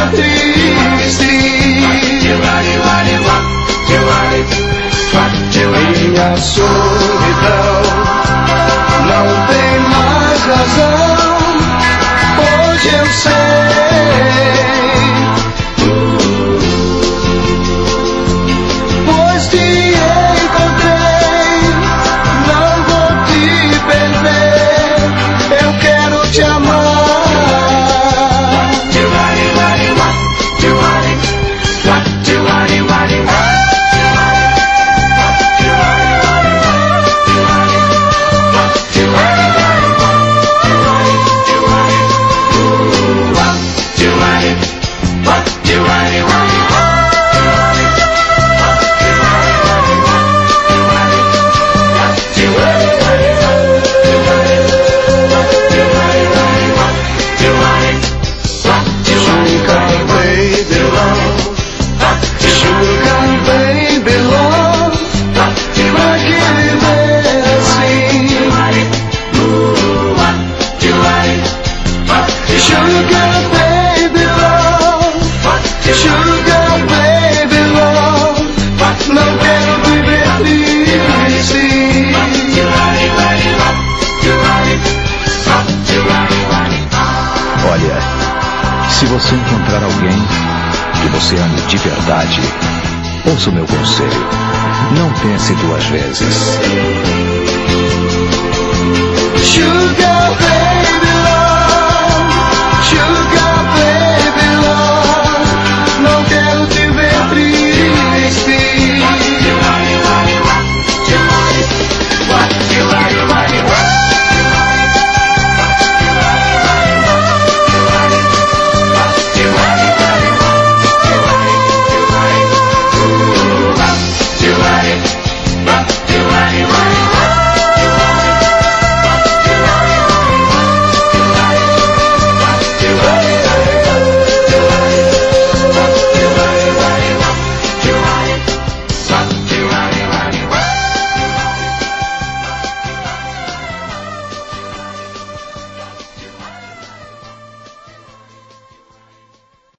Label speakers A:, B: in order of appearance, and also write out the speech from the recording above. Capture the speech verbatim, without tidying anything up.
A: ficar triste. Minha solidão não tem mais razão. Hoje eu sei, pois te encontrei, não vou te perder. Eu quero te amar.
B: Se você encontrar alguém que você ame de verdade, ouça o meu conselho. Não pense duas vezes.
A: Sugar baby